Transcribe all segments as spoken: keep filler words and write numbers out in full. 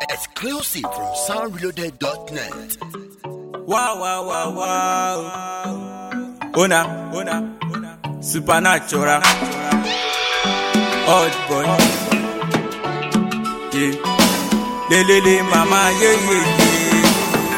Exclusive from sound reloaded dot net. Wow, wow, wow, wow. Ona, ona, ona. Supernatural. Old boy. Yeah. Le, le, le, mama, yeah, yeah, yeah.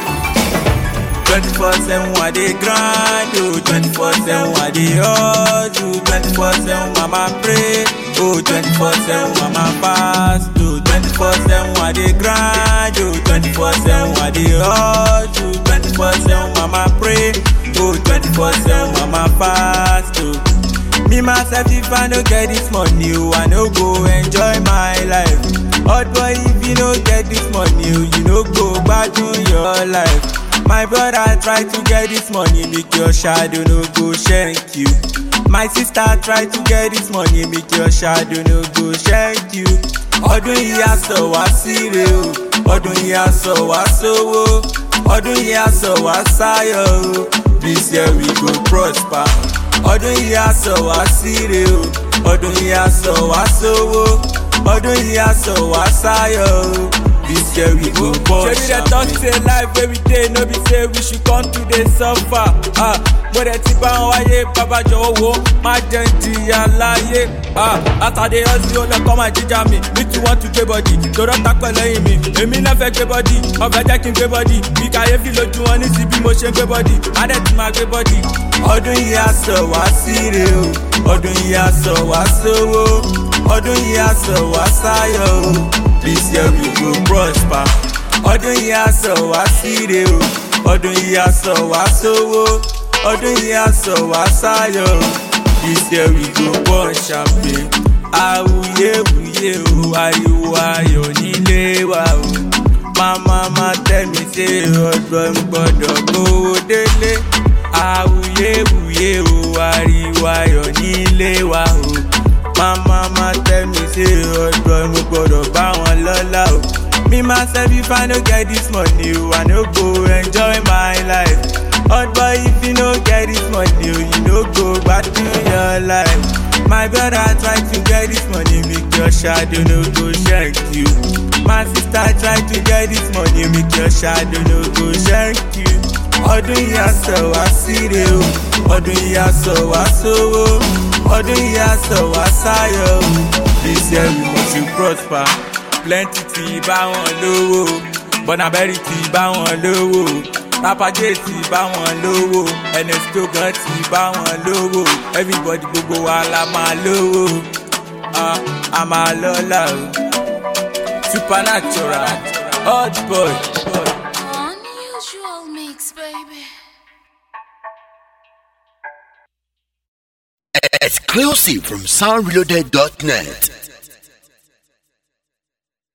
twenty-four seven, I dey grind, oh. twenty-four seven, I dey hustle. twenty-four seven, mama pray. Oh, twenty-four seven, mama fast. Oh, twenty-four seven, I dey grind. Oh, twenty-four seven, I dey hustle. twenty-four seven, mama pray. Oh, twenty-four seven, mama fast. Oh, me myself, if I no get this money, oh, I no go enjoy my life. Hot boy, if you no get this money, oh, you no go back to your life. My brother try to get this money, make your shadow no go shank you. My sister try to get this money, make your shadow no go shank you. Ọdún yìí á sọ wá síre o, ọdún yìí á sọ wá sówó, ọdún yìí á sọ wá sáyọ̀ o. This year we go prosper. Ọdún yìí á sọ wá síre o, ọdún yìí á sọ wá sówó, ọdún yìí á sọ wá sáyọ̀ o. This year we go prosper. Ṣé we dey talk say life wey we dey no be say we should come to dey suffer? Ah, mo dẹ̀ ti bá wọn wáyé, bàbá jọ̀wọ́ wo, má jẹ́ ń jìyà láyé. Ah, àtàdé ọ̀sìn ó lọ kọ́ máa jíjà mi, mi tún wọ́n tún gbé bọ́dì, tòrọ́ tapẹ̀ lẹ́yìn mi, èmi náà fẹ́ gbé bọ́dì, ọ̀fẹ́ jẹ́ kí n gbé bọ́dì, bí kàyéfì lójú wọn ní sí bí mo ṣe ń gbé bọ́dì, á dẹ̀ ti máa gbé bọ́dì. Ọdún yìí á sọ wá síre o, ọdún yìí á sọ wá sówó, ọdún yìí á sọ wá sáyọ̀ o. This year we go prosper. Ọdún yìí á sọ wá síre o, ọdún yìí á sọ wá sówó, ọdún yìí á sọ wá sáyọ̀ o. This year we go burn champagne. Awuyewuye o, ariwo ayọ̀ nílé wa o. Mama ma tell me say ọdún gbọ́dọ̀ gbówó délé. Awuyewuye o, ariwo ayọ̀ nílé wa o. Mama ma tell me say ọdún gbọ́dọ̀ bá wọn lọ́lá o. Me myself, if I no get this money, oh, I no go enjoy my life. Hot boy, if you no get this money, oh, you no go back to your life. My brother try to get this money, make your shadow no go shank you. My sister try to get this money, make your shadow no go shank you. Ọdún yìí á sọ wá síre o, ọdún yìí á sọ wá sówó, ọdún yìí á sọ wá sáyọ̀ o. This year we must prosper. Plenty ti bá wọn lówó, Bọ̀nàbẹ́rì ti bá wọn lówó, Rapajé ti bá wọn lówó, N S tó gan ti bá wọn lówó, everybody gbogbo wa la máa lówó, ah, a máa lọ́lá o. Supernatural, hot boy. Unusual mix, baby. Exclusive from sound reloaded dot net.